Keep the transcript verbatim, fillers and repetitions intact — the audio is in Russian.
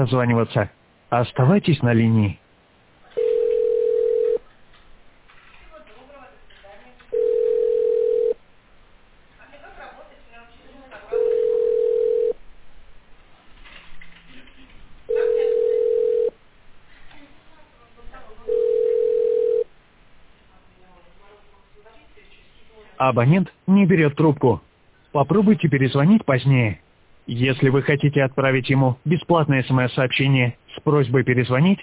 дозваниваться. Оставайтесь на линии. Абонент не берет трубку. Попробуйте перезвонить позднее. Если вы хотите отправить ему бесплатное смс-сообщение с просьбой перезвонить,